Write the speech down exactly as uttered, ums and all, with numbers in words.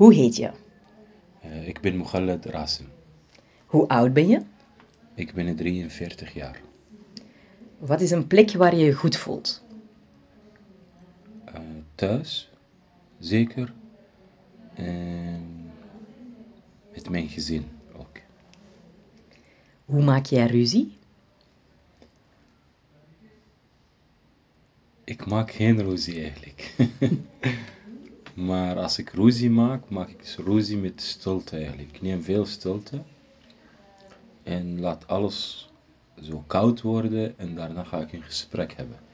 Hoe heet je? Uh, ik ben Mukhallad Rasim. Hoe oud ben je? Ik ben drieënveertig jaar. Wat is een plek waar je je goed voelt? Uh, thuis, zeker. En met mijn gezin ook. Hoe maak jij ruzie? Ik maak geen ruzie eigenlijk. Maar als ik ruzie maak, maak ik ruzie met stilte eigenlijk. Ik neem veel stilte. En laat alles zo koud worden en daarna ga ik een gesprek hebben.